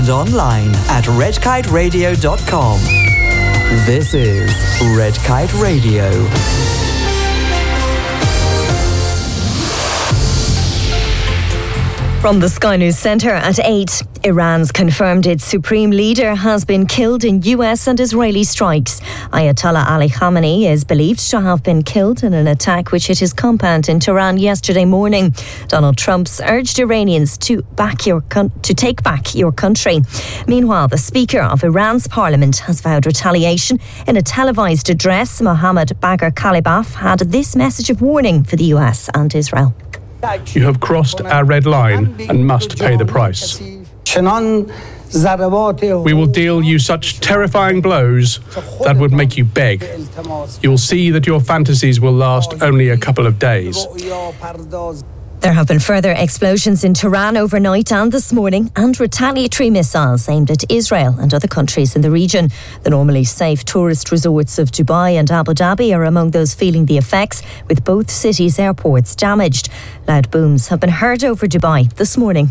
and online at redkiteradio.com. This is Red Kite Radio. From the Sky News Centre at 8, Iran's confirmed its supreme leader has been killed in US and Israeli strikes. Ayatollah Ali Khamenei is believed to have been killed in an attack which hit his compound in Tehran yesterday morning. Donald Trump's urged Iranians to take back your country. Meanwhile, the Speaker of Iran's parliament has vowed retaliation. In a televised address, Mohammad Bagher Khalibaf had this message of warning for the US and Israel. You have crossed our red line and must pay the price. We will deal you such terrifying blows that would make you beg. You will see that your fantasies will last only a couple of days. There have been further explosions in Tehran overnight and this morning, and retaliatory missiles aimed at Israel and other countries in the region. The normally safe tourist resorts of Dubai and Abu Dhabi are among those feeling the effects, with both cities' airports damaged. Loud booms have been heard over Dubai this morning.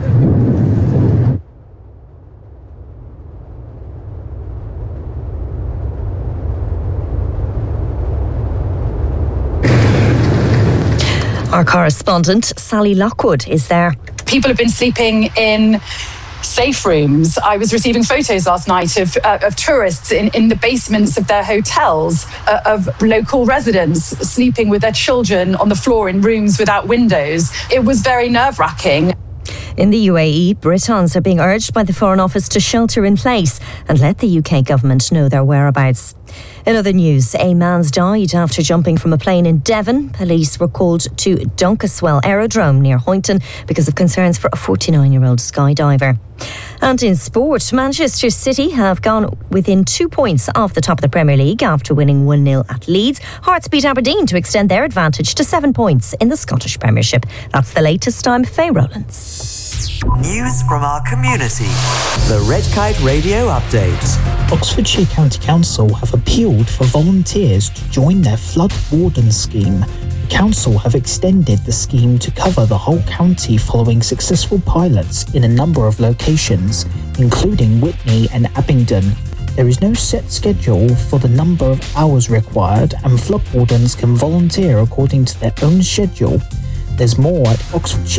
Our correspondent, Sally Lockwood, is there. People have been sleeping in safe rooms. I was receiving photos last night of tourists in the basements of their hotels, of local residents sleeping with their children on the floor in rooms without windows. It was very nerve-wracking. In the UAE, Britons are being urged by the Foreign Office to shelter in place and let the UK government know their whereabouts. In other news, a man's died after jumping from a plane in Devon. Police were called to Dunkeswell Aerodrome near Hoynton because of concerns for a 49-year-old skydiver. And in sport, Manchester City have gone within 2 points off the top of the Premier League after winning 1-0 at Leeds. Hearts beat Aberdeen to extend their advantage to 7 points in the Scottish Premiership. That's the latest. I'm Faye Rowlands. News from our community. The Red Kite Radio Update. Oxfordshire County Council have appealed for volunteers to join their flood warden scheme. The council have extended the scheme to cover the whole county following successful pilots in a number of locations, including Whitney and Abingdon. There is no set schedule for the number of hours required, and flood wardens can volunteer according to their own schedule. There's more at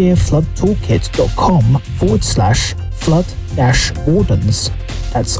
oxfordshirefloodtoolkit.com/flood-wardens. That's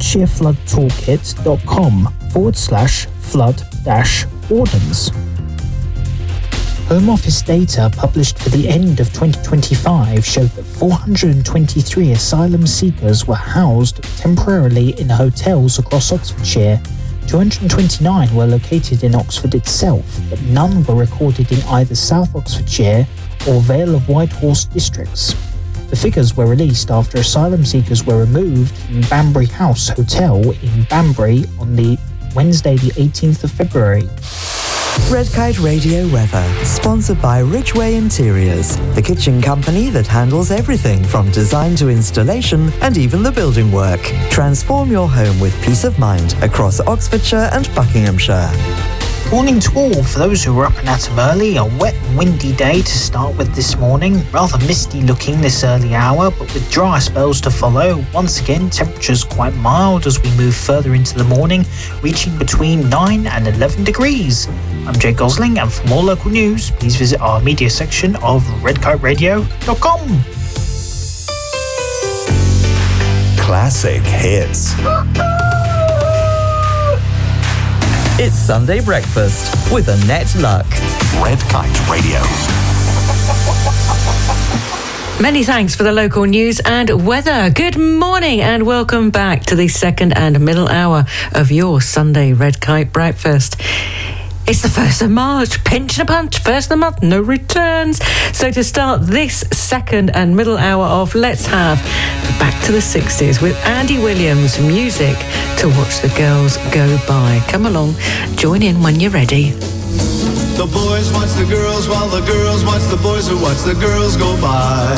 oxfordshirefloodtoolkit.com/flood-wardens. Home Office data published for the end of 2025 showed that 423 asylum seekers were housed temporarily in hotels across Oxfordshire. 229 were located in Oxford itself, but none were recorded in either South Oxfordshire or Vale of Whitehorse districts. The figures were released after asylum seekers were removed from Banbury House Hotel in Banbury on the Wednesday the 18th of February. Red Kite Radio weather, sponsored by Ridgeway Interiors, the kitchen company that handles everything from design to installation and even the building work. Transform your home with peace of mind across Oxfordshire and Buckinghamshire. Morning to all. For those who were up and at 'em early, a wet and windy day to start with this morning. Rather misty looking this early hour, but with dry spells to follow. Once again, temperatures quite mild as we move further into the morning, reaching between 9 and 11 degrees. I'm Jay Gosling, and for more local news, please visit our media section of redkiteradio.com. Classic hits. It's Sunday breakfast with Annette Luck. Red Kite Radio. Many thanks for the local news and weather. Good morning and welcome back to the second and middle hour of your Sunday Red Kite breakfast. It's the 1st of March, pinch and a punch, first of the month, no returns. So to start this second and middle hour off, let's have Back to the 60s with Andy Williams, music to watch the girls go by. Come along, join in when you're ready. The boys watch the girls while the girls watch the boys who watch the girls go by.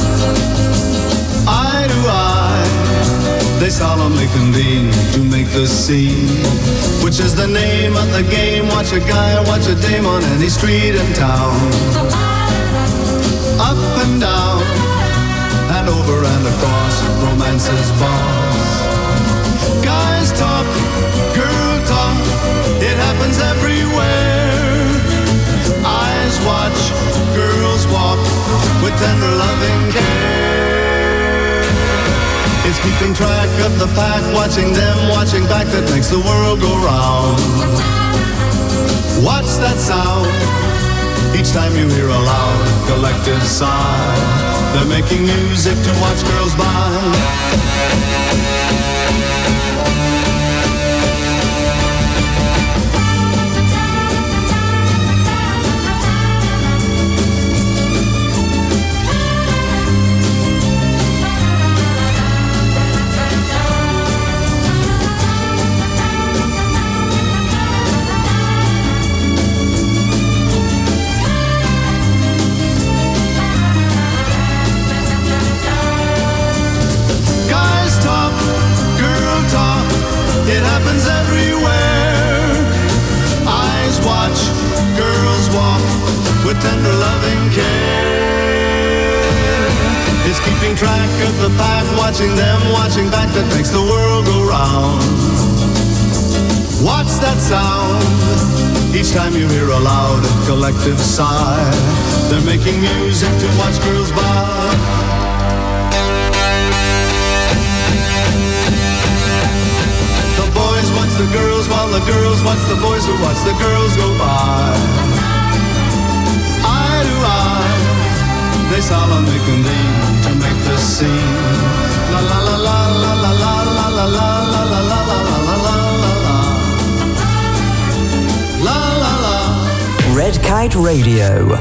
Eye to eye, they solemnly convene to make the scene, which is the name of the game. Watch a guy or watch a dame on any street in town. Up and down and over and across, romance boss's boss. Guys talk, girl talk, it happens everywhere. Eyes watch, girls walk with tender loving care. It's keeping track of the pack, watching them, watching back, that makes the world go round. What's that sound? Each time you hear a loud collective sigh, they're making music to watch girls by. It happens everywhere. Eyes watch, girls walk with tender loving care. It's keeping track of the pack, watching them, watching back, that makes the world go round. What's that sound? Each time you hear a loud collective sigh, they're making music to watch girls by. Watch the girls while the girls watch the boys who watch the girls go by. Eye to eye, they solemnly convene to make the scene. La la la la la la la la la la la la la la la la la. Red Kite Radio.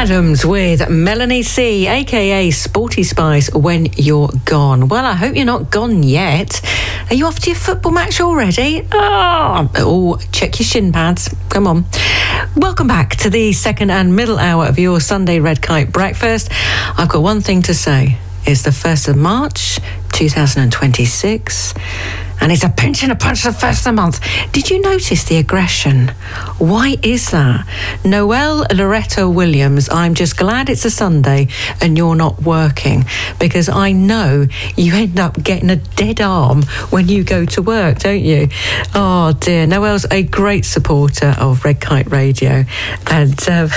Adams with Melanie C, aka Sporty Spice, When You're Gone. Well, I hope you're not gone yet. Are you off to your football match already? Oh, check your shin pads. Come on. Welcome back to the second and middle hour of your Sunday Red Kite Breakfast. I've got one thing to say. It's the 1st of March, 2026. And it's a pinch and a punch the first of the month. Did you notice the aggression? Why is that? Noelle Loretto Williams, I'm just glad it's a Sunday and you're not working, because I know you end up getting a dead arm when you go to work, don't you? Oh dear. Noelle's a great supporter of Red Kite Radio, and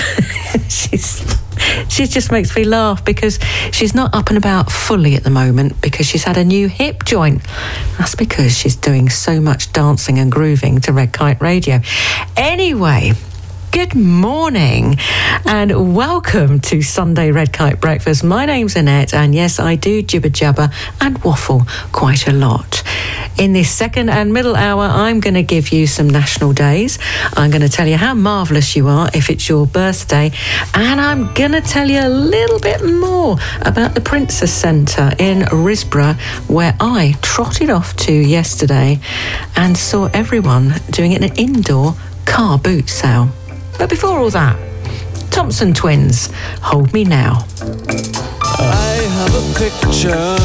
she just makes me laugh because she's not up and about fully at the moment because she's had a new hip joint. That's because she's doing so much dancing and grooving to Red Kite Radio. Anyway, good morning and welcome to Sunday Red Kite Breakfast. My name's Annette, and yes, I do jibber jabber and waffle quite a lot. In this second and middle hour, I'm going to give you some national days. I'm going to tell you how marvellous you are if it's your birthday. And I'm going to tell you a little bit more about the Princess Centre in Risborough, where I trotted off to yesterday and saw everyone doing an indoor car boot sale. But before all that, Thompson Twins, Hold Me Now. I have a picture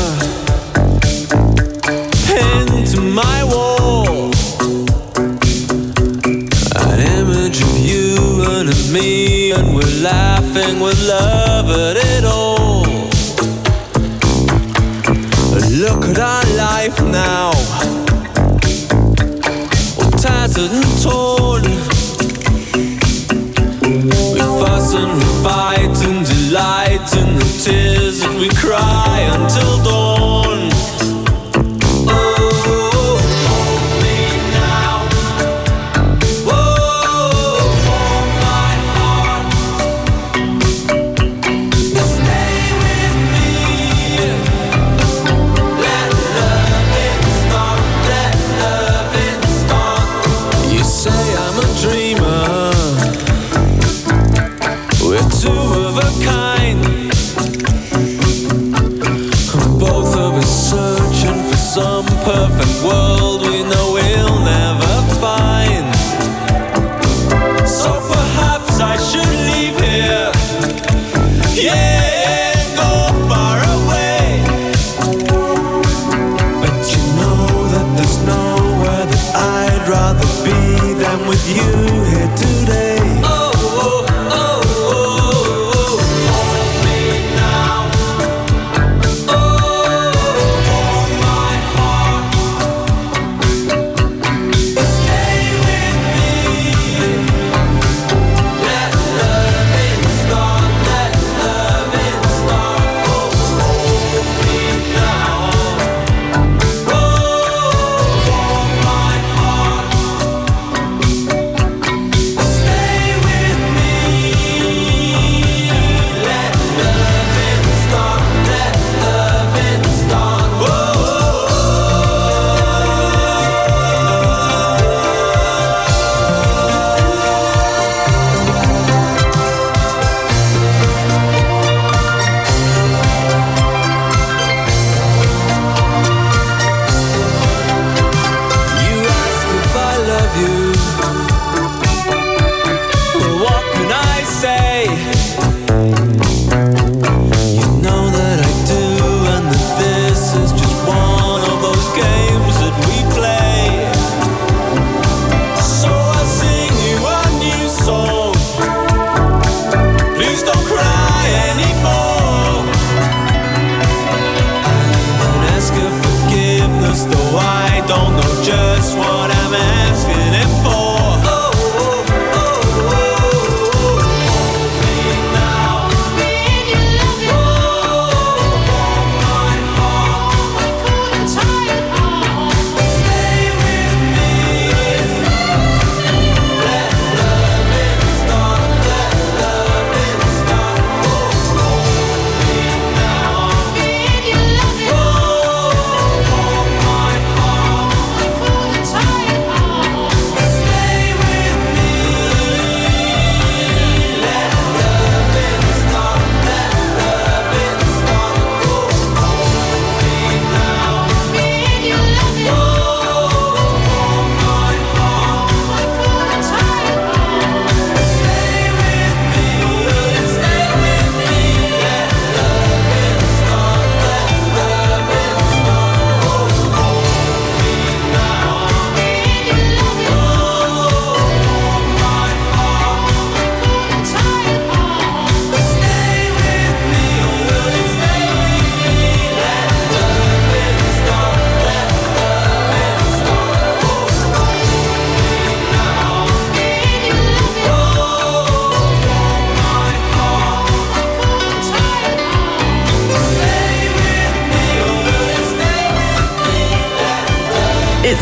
pinned to my wall, an image of you and of me, and we're laughing with love at it all. Look at our life now, all tattered and torn. We fuss and we fight and delight in the tears that we cry until dawn. Two of a kind,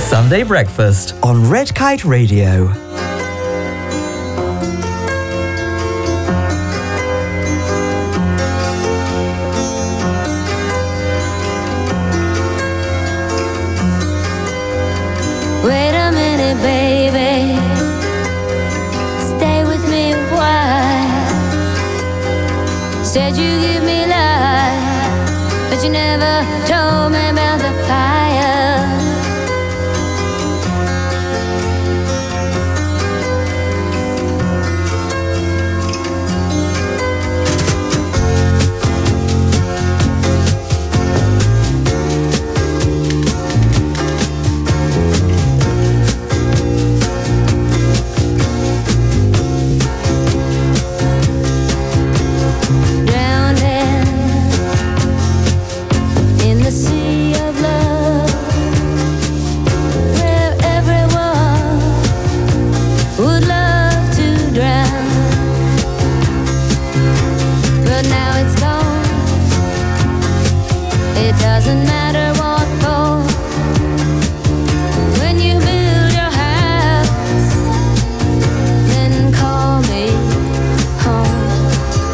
Sunday Breakfast on Red Kite Radio. Wait a minute, baby. Stay with me a while. Said you give me life, but you never told me about the fire. Doesn't matter what for. When you build your house, then call me home.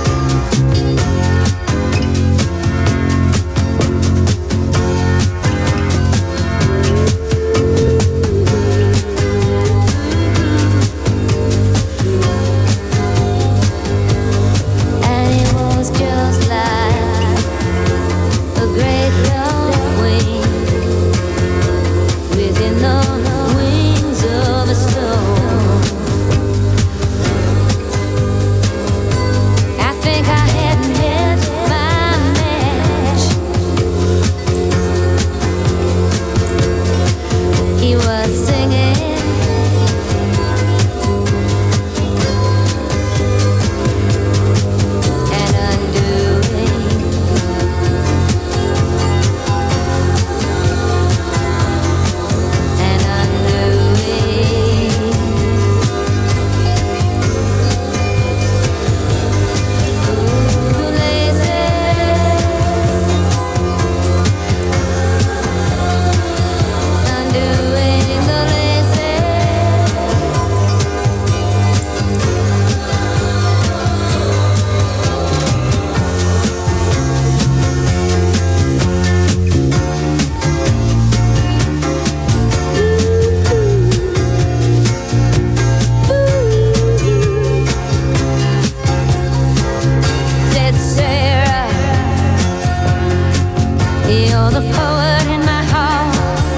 And it was just like a great long wing within the wings of a storm. I think I had hit my match. He was singing and undoing. And undoing. Ooh, laces. Undoing the laces. Said Sarah, you're the poet in my heart.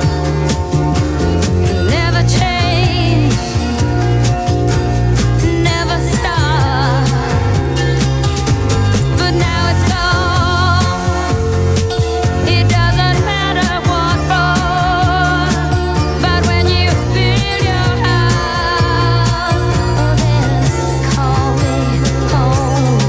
Never change, never stop. But now it's gone. It doesn't matter what for. But when you build your house, oh, then call me home.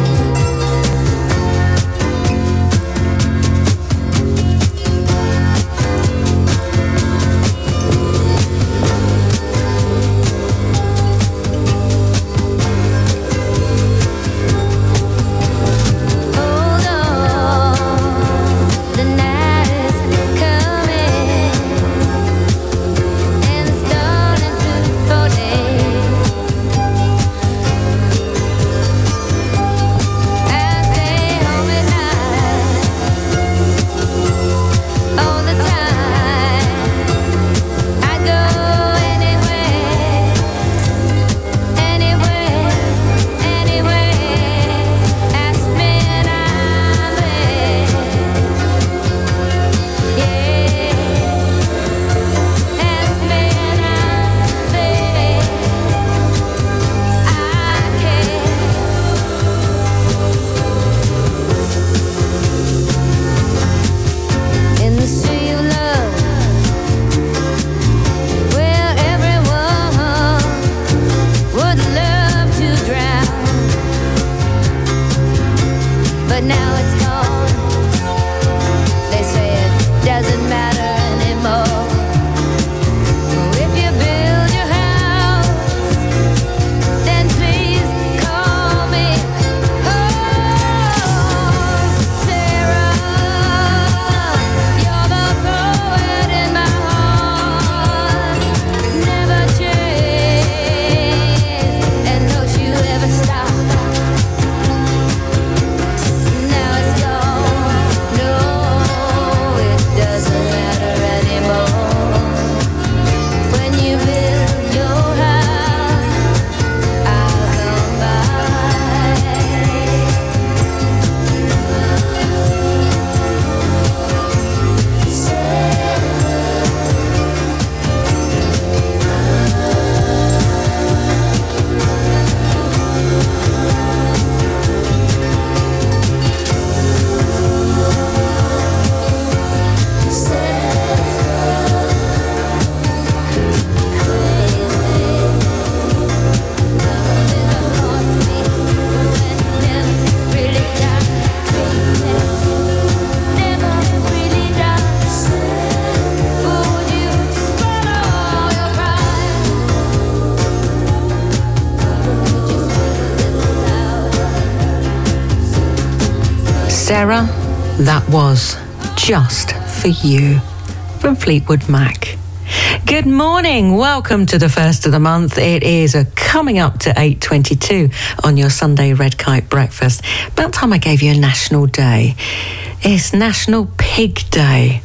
Sarah, that was Just For You from Fleetwood Mac. Good morning, welcome to the first of the month. It is coming up to 8:22 on your Sunday Red Kite breakfast. About time I gave you a national day. It's National Pig Day.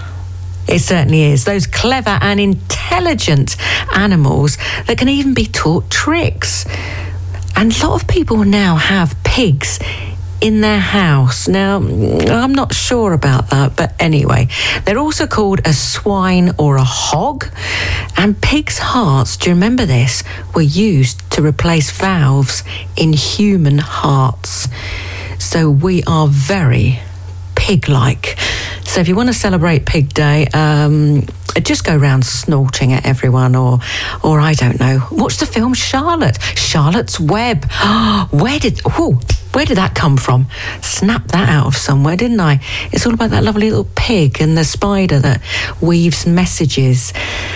It certainly is. Those clever and intelligent animals that can even be taught tricks. And a lot of people now have pigs in their house. Now, I'm not sure about that, but anyway, they're also called a swine or a hog. And pigs' hearts, do you remember this, were used to replace valves in human hearts. So we are very pig-like. So if you want to celebrate Pig Day, just go around snorting at everyone, or I don't know, watch the film Charlotte's Web. Where did that come from? Snapped that out of somewhere, didn't I? It's all about that lovely little pig and the spider that weaves messages.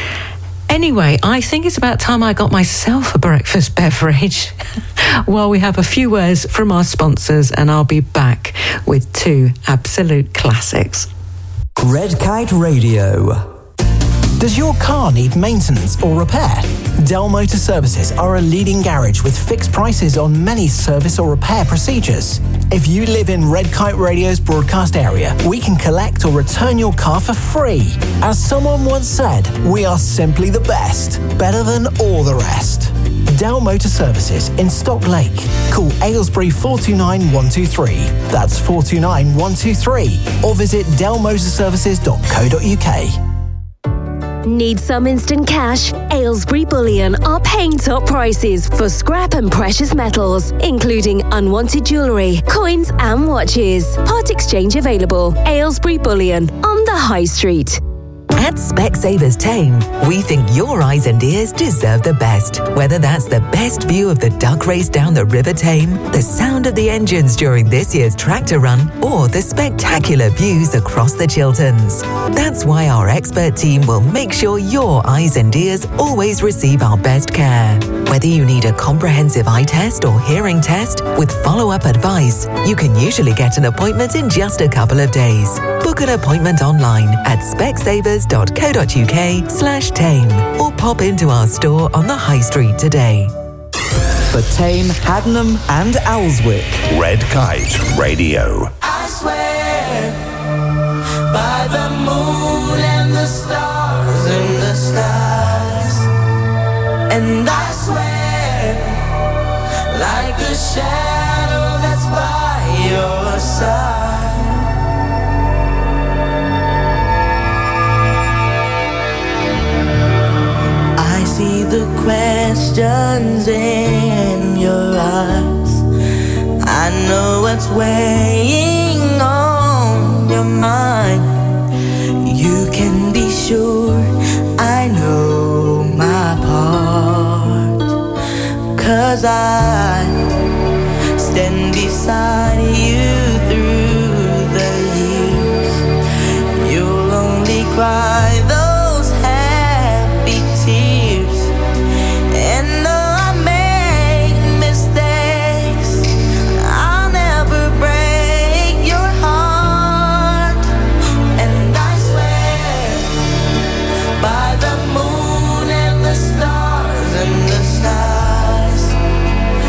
Anyway, I think it's about time I got myself a breakfast beverage. While we have a few words from our sponsors, and I'll be back with two absolute classics. Red Kite Radio. Does your car need maintenance or repair? Dell Motor Services are a leading garage with fixed prices on many service or repair procedures. If you live in Red Kite Radio's broadcast area, we can collect or return your car for free. As someone once said, we are simply the best, better than all the rest. Dell Motor Services in Stock Lake. Call Aylesbury 429 123. That's 429 123. Or visit dellmotorservices.co.uk. Need some instant cash? Aylesbury Bullion are paying top prices for scrap and precious metals, including unwanted jewellery, coins and watches. Part exchange available. Aylesbury Bullion on the High Street. At Specsavers Tame, we think your eyes and ears deserve the best. Whether that's the best view of the duck race down the River Tame, the sound of the engines during this year's tractor run, or the spectacular views across the Chilterns. That's why our expert team will make sure your eyes and ears always receive our best care. Whether you need a comprehensive eye test or hearing test with follow-up advice, you can usually get an appointment in just a couple of days. Book an appointment online at specsavers.co.uk/tame or pop into our store on the High Street today. For Tame, Haddenham and Alswick. Red Kite Radio. I swear by the moon and the stars in the skies, and I swear like a shadow that's by your side. I see the questions in your eyes. I know what's weighing on your mind. You can be sure I know my part, 'cause I stand beside you through the years. You'll only cry those happy tears. And though I make mistakes, I'll never break your heart. And I swear by the moon and the stars and the skies,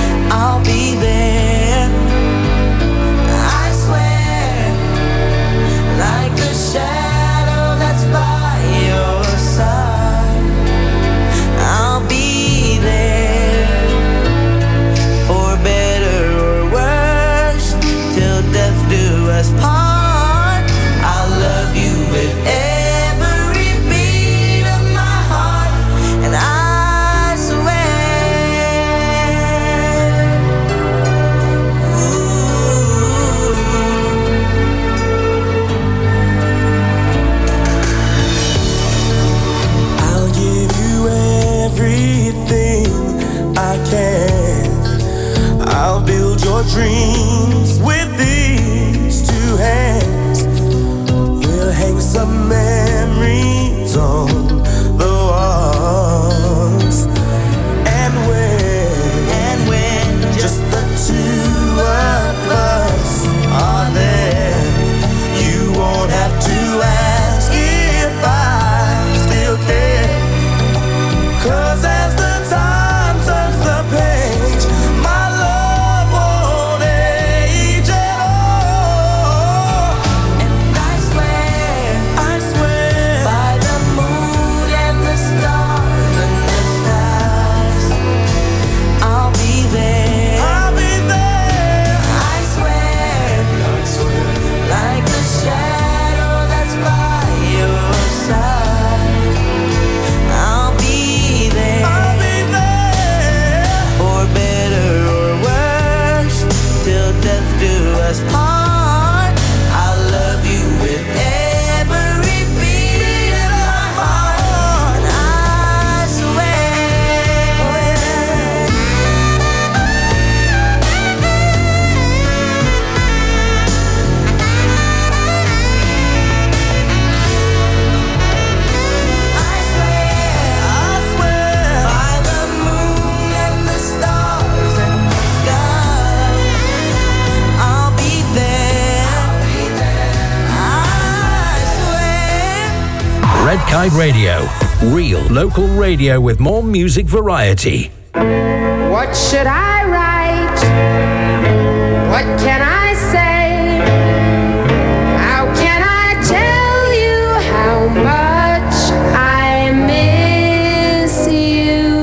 Red Kite Radio. Real local radio with more music variety. What should I write? What can I say? How can I tell you how much I miss you?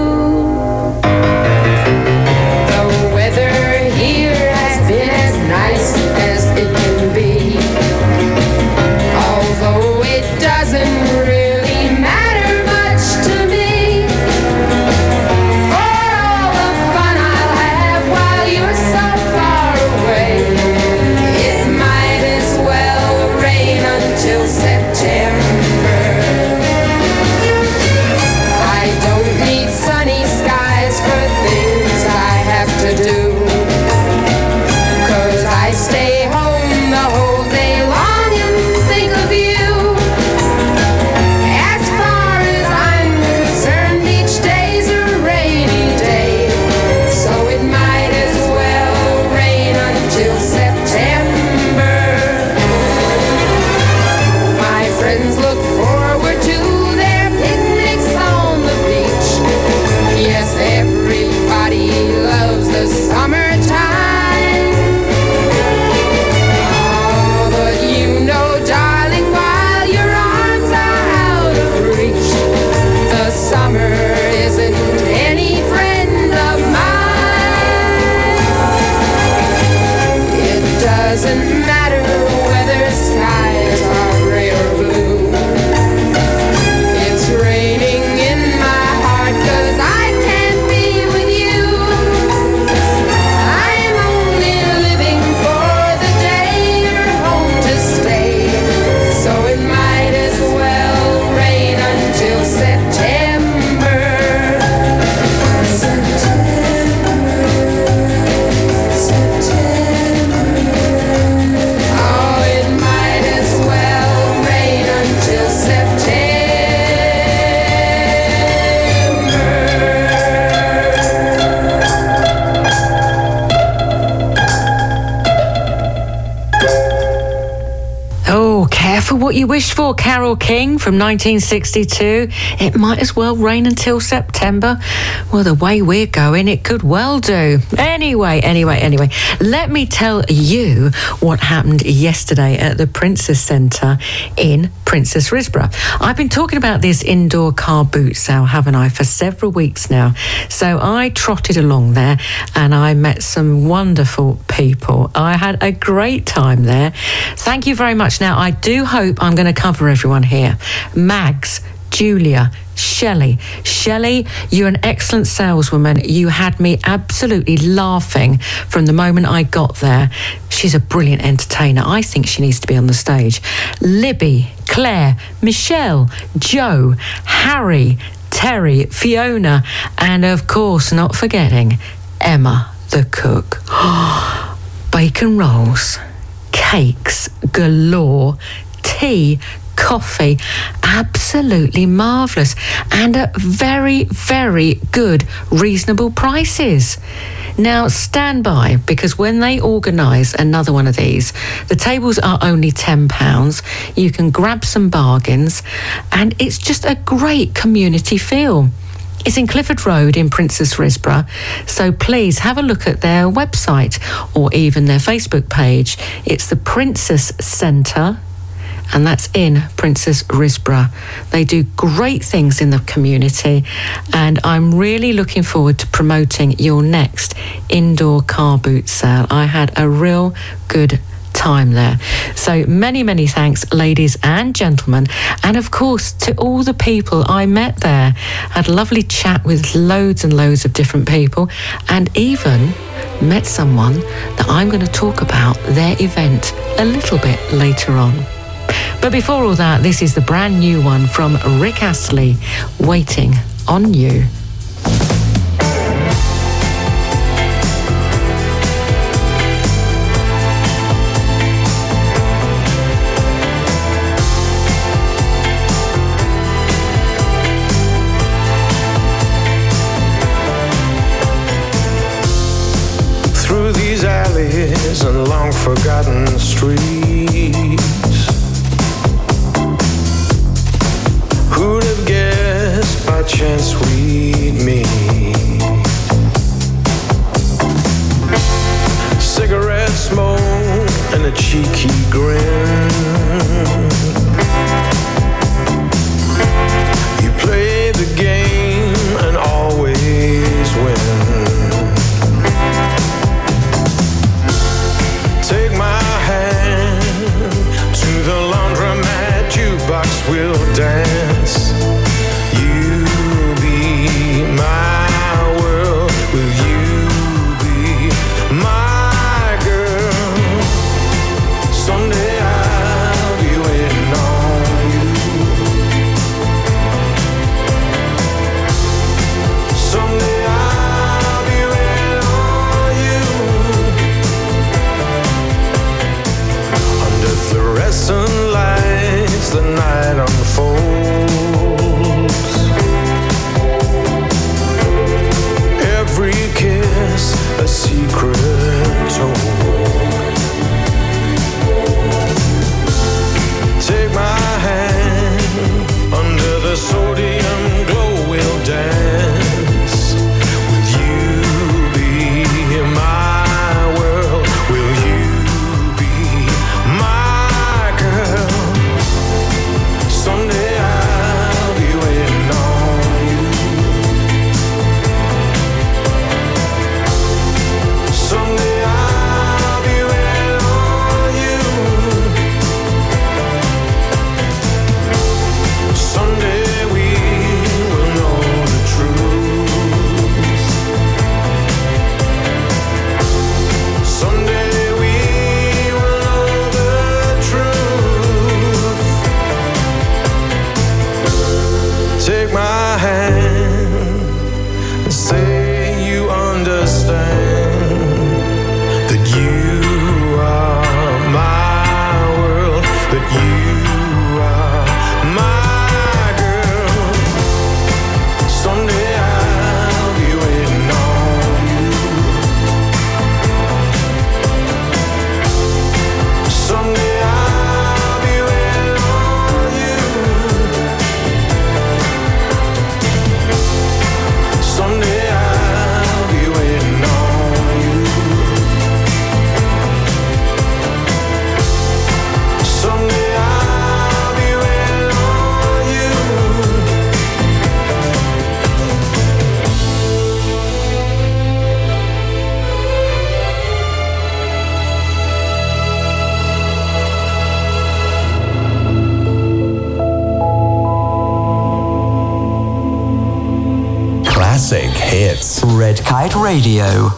The weather here has been as nice as it can be, although it doesn't really matter much to me. For all the fun I'll have while you're so far away, it might as well rain until September. I don't need sunny skies for things I have to do, 'cause I stay home the whole day long and think of you. As far as I'm concerned, each day's a rainy day, so it might as well rain until September. My friends look forward to their picnics on the beach. Yes, everybody loves the summertime. Oh, but you know, darling, while your arms are out of reach, the summer isn't any friend of mine. It doesn't matter whether skies are gray or blue. It's raining in my heart 'cause I can't be with you. I'm only living for the day you're home to stay, so it might as well rain until September. Oh, it might as well rain until Oh, careful what you wish for, Carole King from 1962. It might as well rain until September. Well, the way we're going, it could well do. Anyway, let me tell you what happened yesterday at the Princess Centre in Princess Risborough. I've been talking about this indoor car boot sale, haven't I, for several weeks now. So I trotted along there and I met some wonderful people. I had a great time there. Thank you very much. Now, I do hope I'm going to cover everyone here. Mags, Julia, Shelley. Shelley, you're an excellent saleswoman. You had me absolutely laughing from the moment I got there. She's a brilliant entertainer. I think she needs to be on the stage. Libby, Claire, Michelle, Joe, Harry, Terry, Fiona, and of course, not forgetting, Emma, the cook. Bacon rolls, cakes galore, tea, coffee, absolutely marvellous, and at very, very good, reasonable prices. Now, stand by, because when they organise another one of these, the tables are only £10. You can grab some bargains, and it's just a great community feel. It's in Clifford Road in Princess Risborough, so please have a look at their website or even their Facebook page. It's the Princess Centre, and that's in Princess Risborough. They do great things in the community, and I'm really looking forward to promoting your next indoor car boot sale. I had a real good time there. So many, many thanks, ladies and gentlemen, and of course to all the people I met there. Had a lovely chat with loads and loads of different people, and even met someone that I'm going to talk about their event a little bit later on. But before all that, this is the brand new one from Rick Astley, Waiting on You. Through these alleys and long forgotten streets, Classic hits. Red Kite Radio.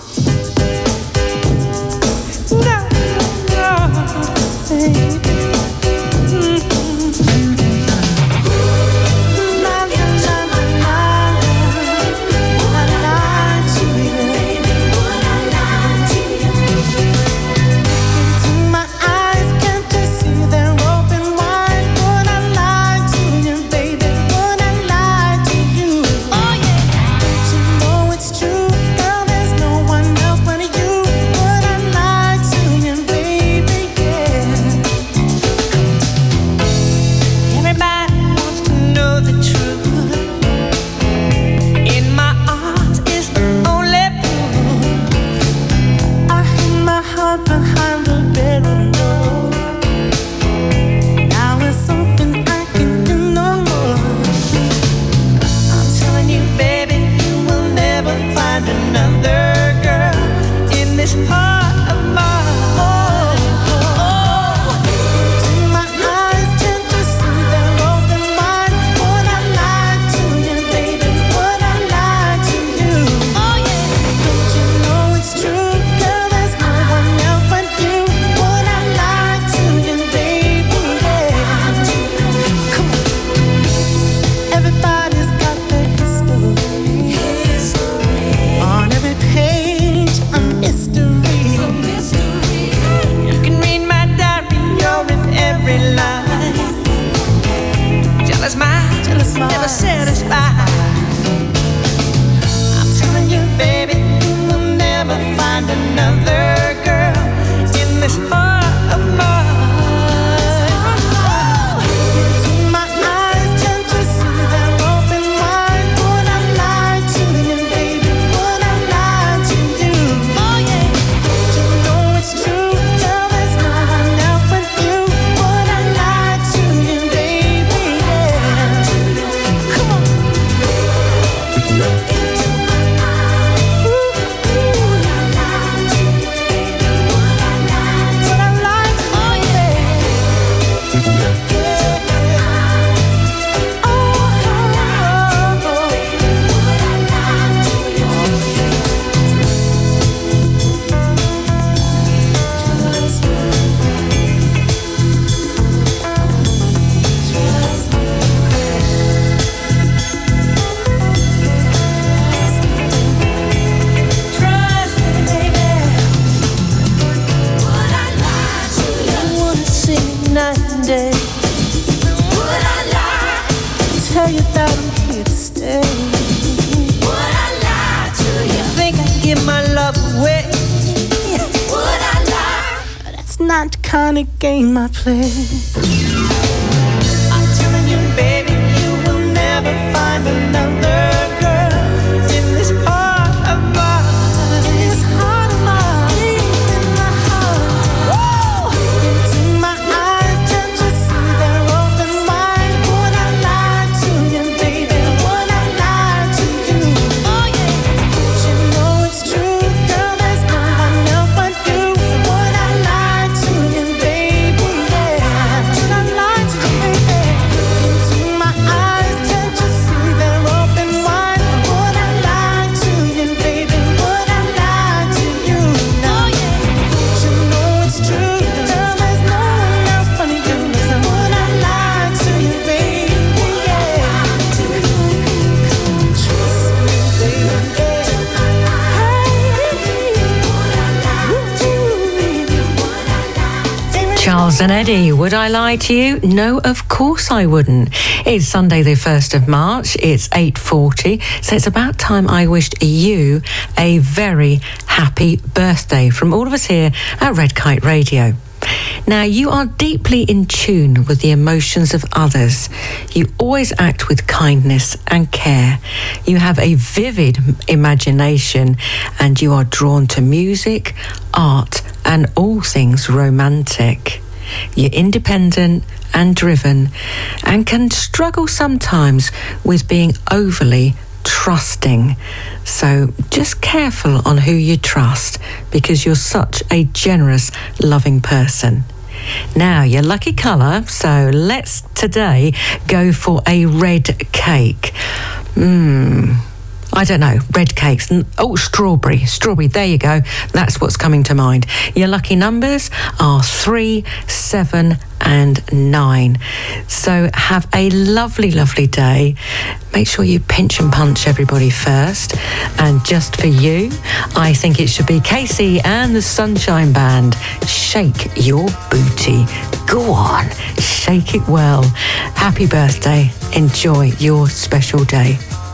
Game I play. I'm telling you, baby, you will never find another girl in this heart of mine. This heart of mine, in my heart. Into my eyes, can't you see they're open wide? Would I lie to you, baby? Would I lie to you? Oh yeah, don't you know it's true, girl? There's no one else but you. So would I lie to you, baby? Would I lie? Jules and Eddie, would I lie to you? No, of course I wouldn't. It's Sunday the 1st of March, it's 8:40, so it's about time I wished you a very happy birthday from all of us here at Red Kite Radio. Now, you are deeply in tune with the emotions of others. You always act with kindness and care. You have a vivid imagination and you are drawn to music, art, and all things romantic. You're independent and driven and can struggle sometimes with being overly trusting. So just careful on who you trust because you're such a generous, loving person. Now, your lucky colour, so let's today go for a red cake. I don't know, red cakes. Oh, strawberry, there you go. That's what's coming to mind. Your lucky numbers are 3, 7 and 9. So have a lovely, lovely day. Make sure you pinch and punch everybody first. And just for you, I think it should be Casey and the Sunshine Band. Shake your booty. Go on, shake it well. Happy birthday. Enjoy your special day.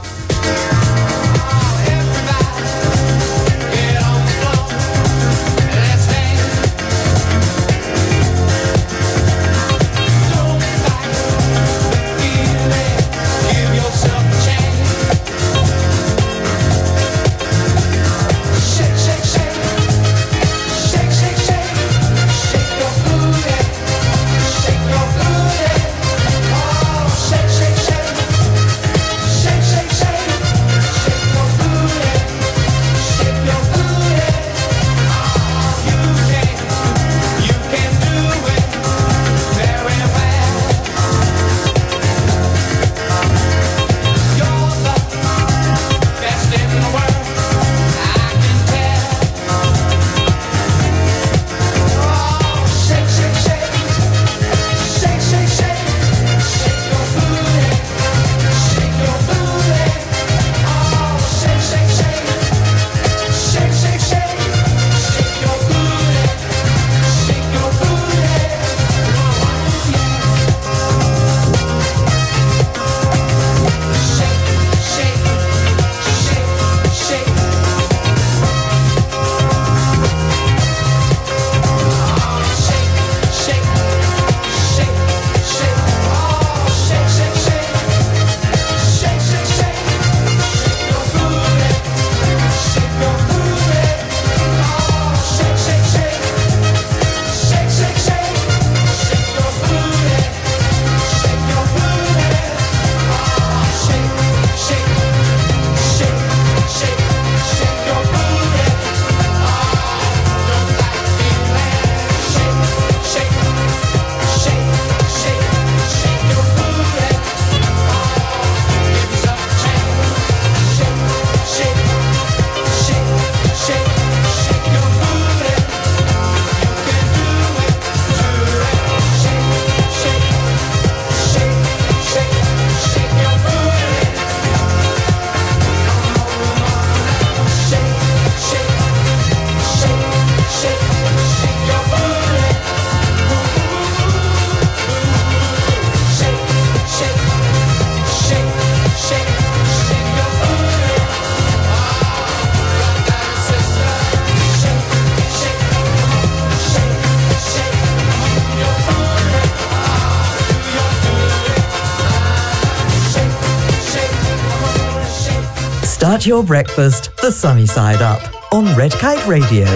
Start your breakfast the sunny side up on Red Kite Radio.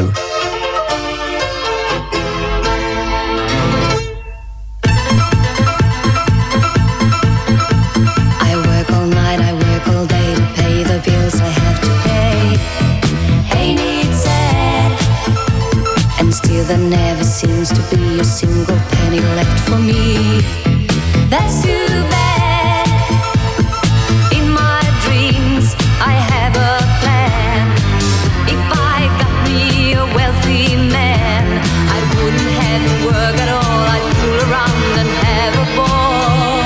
I work all night, I work all day to pay the bills I have to pay. Ain't it sad? And still there never seems to be a single penny left for me. That's too bad. In my dreams I have a plan. If I got me a wealthy man, I wouldn't have to work at all. I'd fool around and have a ball.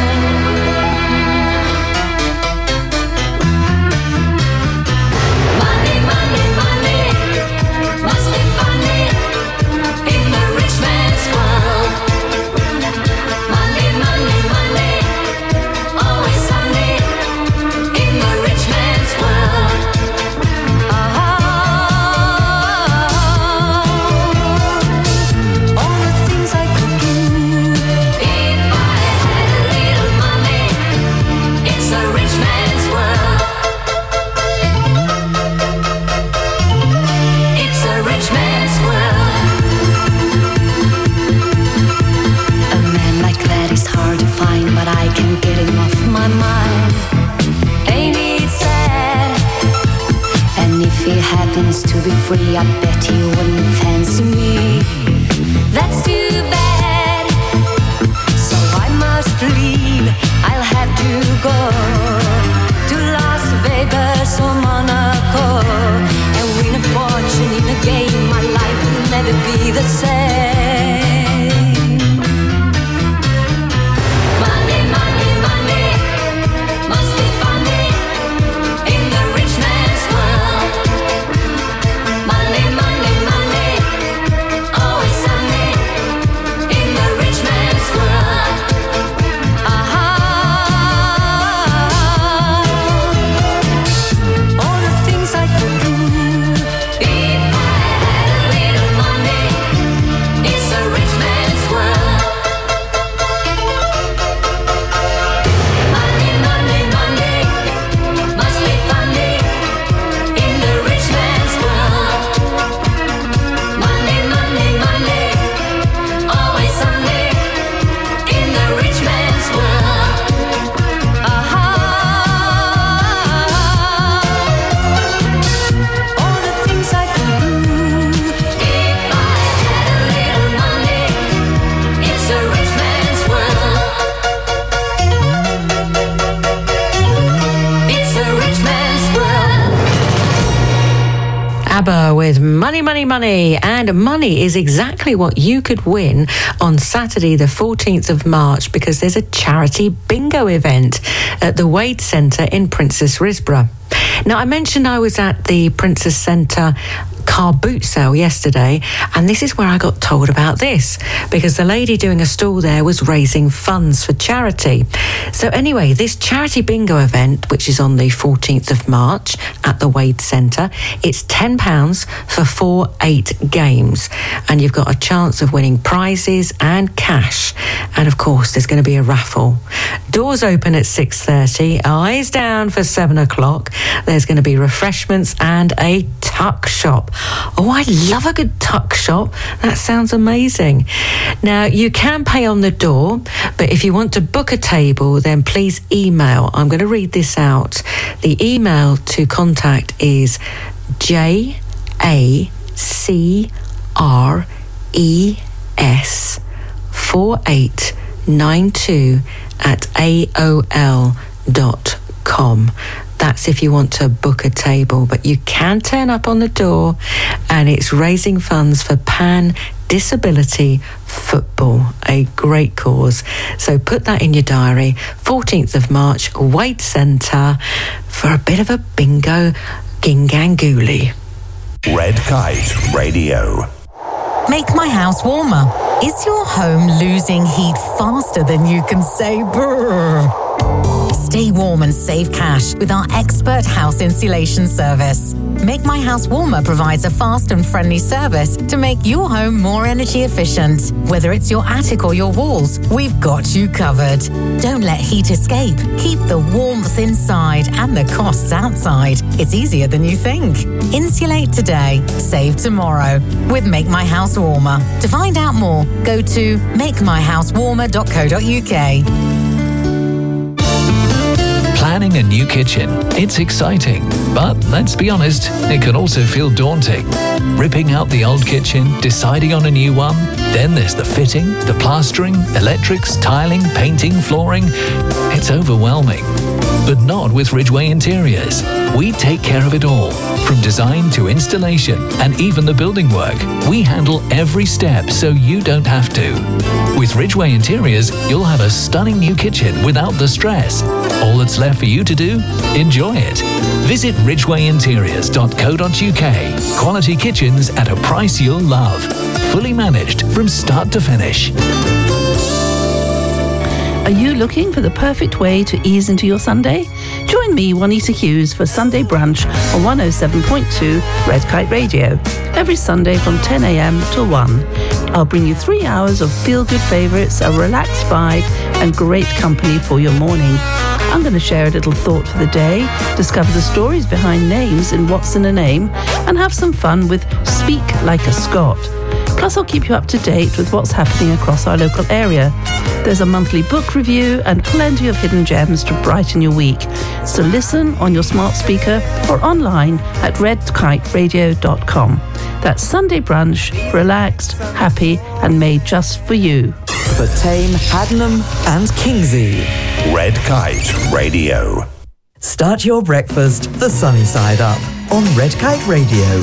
Money, money, money must be funny in the rich man's world. be free, I bet you wouldn't fancy me. That's too bad, so I must leave. I'll have to go to Las Vegas or Monaco and win a fortune in a game. My life will never be the same. Money, money, money must be funny in the rich man's world. Money, money, money, always sunny in the rich man's world. All the things I could do if I had a little money. It's a rich man's world. Money, money, money must be funny in the rich man's world. Money, money, money, always sunny in the rich man's world. All the things I could do if I had a little money. It's a rich man's world. It's a rich man's world. ABBA with Money, Money, Money. And money is exactly what you could win on Saturday, the 14th of March, because there's a charity bingo event at the Wade Centre in Princess Risborough. Now, I mentioned I was at the Princess Centre car boot sale yesterday, and this is where I got told about this, because the lady doing a stall there was raising funds for charity. So anyway, this charity bingo event, which is on the 14th of March at the Wade Centre, it's £10 for 4-8 games, and you've got a chance of winning prizes and cash. And of course, there's going to be a raffle. Doors open at 6:30, eyes down for 7 o'clock. There's going to be refreshments and a tuck shop. Oh, I love a good tuck shop. That sounds amazing. Now, you can pay on the door, but if you want to book a table, then please email. I'm going to read this out. The email to contact is JACRES4892@AOL.com. That's if you want to book a table, but you can turn up on the door, and it's raising funds for Pan Disability Football, a great cause. So put that in your diary, 14th of March, Wade Centre, for a bit of a bingo gingangooly. Red Kite Radio. Make my house warmer. Is your home losing heat faster than you can say brrr? Stay warm and save cash with our expert house insulation service. Make My House Warmer provides a fast and friendly service to make your home more energy efficient. Whether it's your attic or your walls, we've got you covered. Don't let heat escape. Keep the warmth inside and the costs outside. It's easier than you think. Insulate today, save tomorrow with Make My House Warmer. To find out more, go to makemyhousewarmer.co.uk. Planning a new kitchen. It's exciting, but let's be honest, it can also feel daunting. Ripping out the old kitchen, deciding on a new one, then there's the fitting, the plastering, electrics, tiling, painting, flooring. It's overwhelming. But not with Ridgeway Interiors. We take care of it all, from design to installation and even the building work. We handle every step so you don't have to. With Ridgeway Interiors, you'll have a stunning new kitchen without the stress. All that's left for you to do? Enjoy it. Visit ridgewayinteriors.co.uk. Quality kitchens at a price you'll love. Fully managed from start to finish. Are you looking for the perfect way to ease into your Sunday? Join me, Juanita Hughes, for Sunday Brunch on 107.2 Red Kite Radio, every Sunday from 10 a.m. till 1. I'll bring you 3 hours of feel-good favourites, a relaxed vibe, and great company for your morning. I'm going to share a little thought for the day, discover the stories behind names in What's in a Name, and have some fun with Speak Like a Scot. Plus, I'll keep you up to date with what's happening across our local area. There's a monthly book review and plenty of hidden gems to brighten your week. So listen on your smart speaker or online at redkiteradio.com. That's Sunday brunch, relaxed, happy and made just for you. For Tame, Haddenham and Kingsey. Red Kite Radio. Start your breakfast the sunny side up on Red Kite Radio.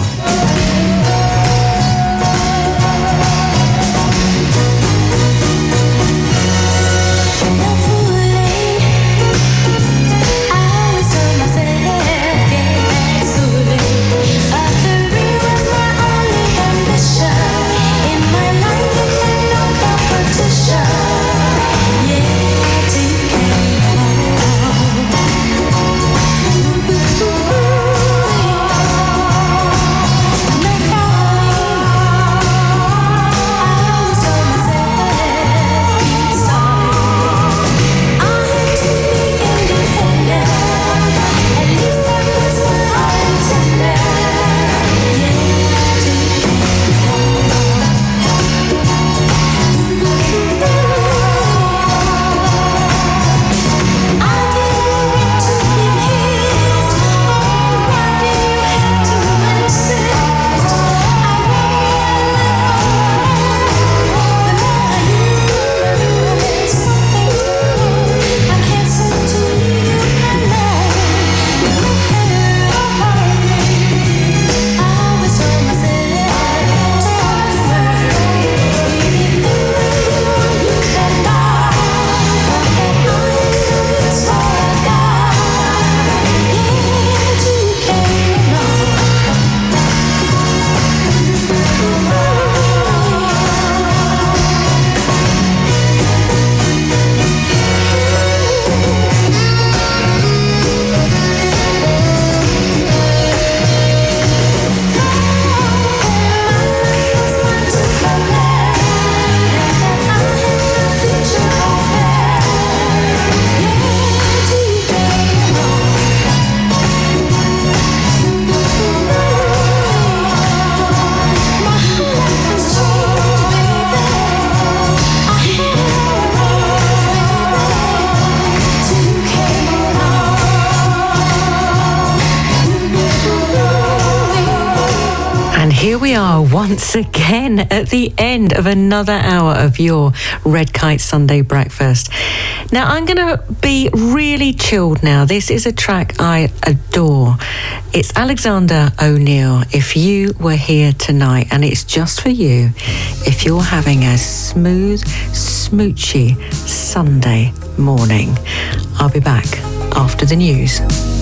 Here we are once again at the end of another hour of your Red Kite Sunday breakfast. Now, I'm going to be really chilled now. This is a track I adore. It's Alexander O'Neal, If You Were Here Tonight, and it's just for you if you're having a smooth, smoochy Sunday morning. I'll be back after the news.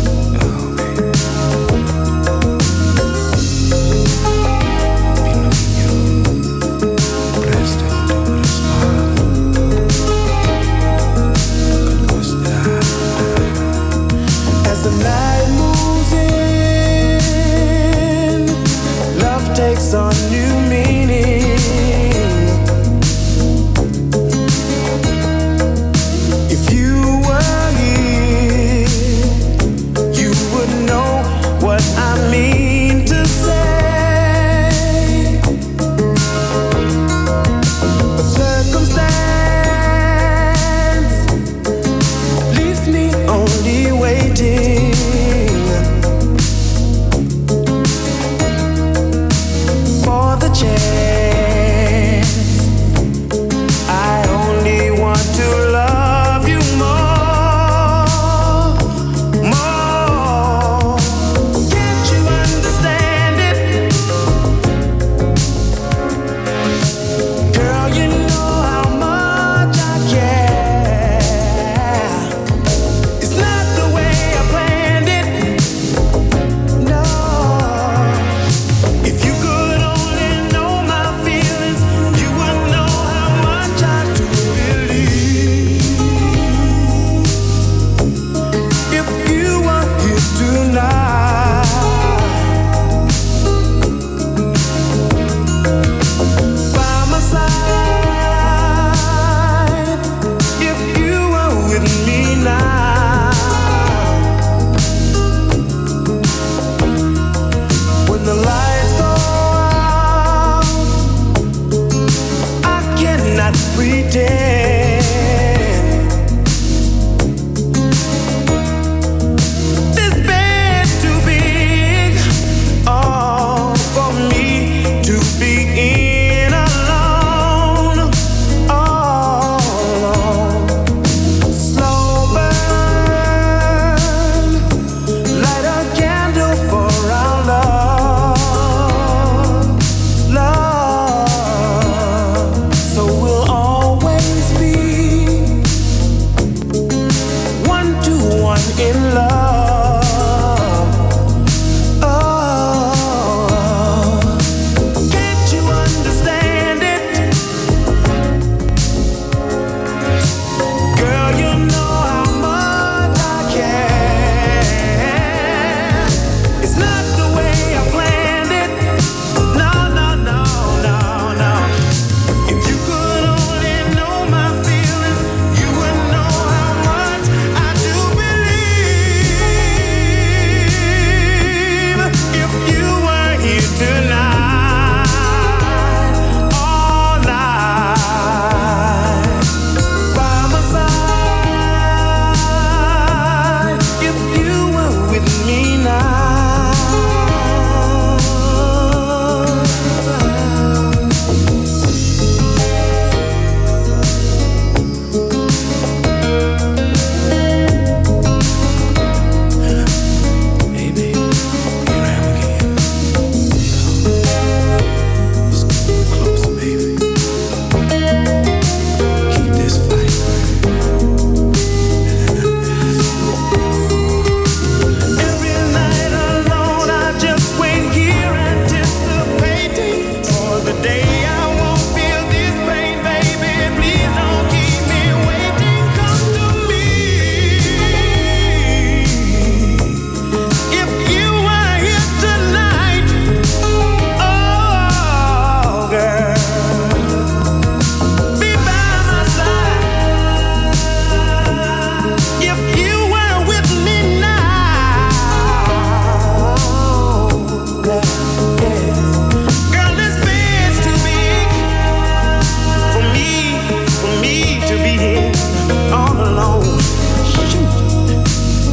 Takes on new meaning. If you were here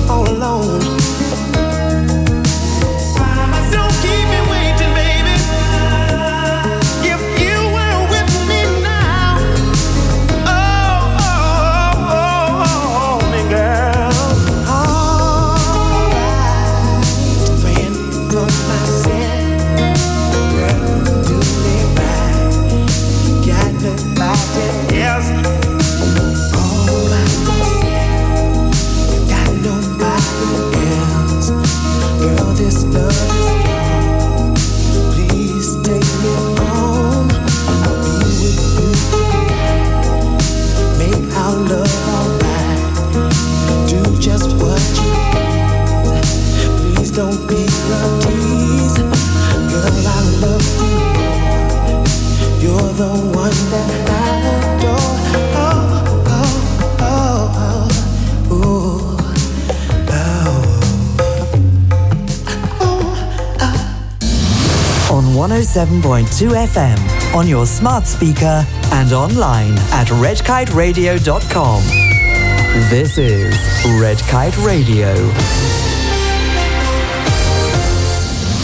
all alone. Don't keep me waiting, baby. If you were with me now, oh, me girl. Alright, friend from my sin, girl, do me right. Got me back in yes. All I can say, you got nobody else. Girl, this love is strong. Please take me home. I'll be with you tonight. Make our love alright. Do just what you want. Please don't be a tease. Girl, I love you more. You're the one that I adore. On 107.2 FM, on your smart speaker and online at redkiteradio.com. This is Red Kite Radio.